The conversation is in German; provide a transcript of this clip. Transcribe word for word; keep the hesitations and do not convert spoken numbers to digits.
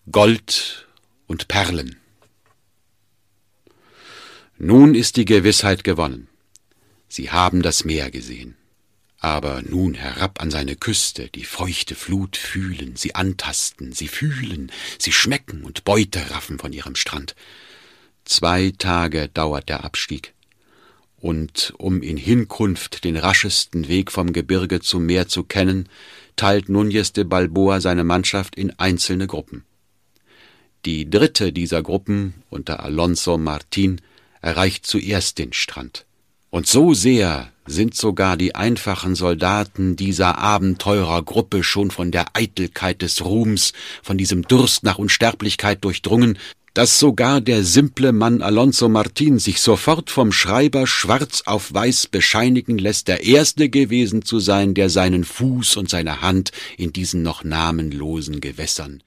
Gold und Perlen. Nun ist die Gewissheit gewonnen. Sie haben das Meer gesehen. Aber nun herab an seine Küste, die feuchte Flut fühlen, sie antasten, sie fühlen, sie schmecken und Beute raffen von ihrem Strand. Zwei Tage dauert der Abstieg. Und um in Hinkunft den raschesten Weg vom Gebirge zum Meer zu kennen, teilt Núñez de Balboa seine Mannschaft in einzelne Gruppen. Die dritte dieser Gruppen, unter Alonso Martín, erreicht zuerst den Strand. Und so sehr sind sogar die einfachen Soldaten dieser Abenteurergruppe schon von der Eitelkeit des Ruhms, von diesem Durst nach Unsterblichkeit durchdrungen, dass sogar der simple Mann Alonso Martín sich sofort vom Schreiber schwarz auf weiß bescheinigen lässt, der Erste gewesen zu sein, der seinen Fuß und seine Hand in diesen noch namenlosen Gewässern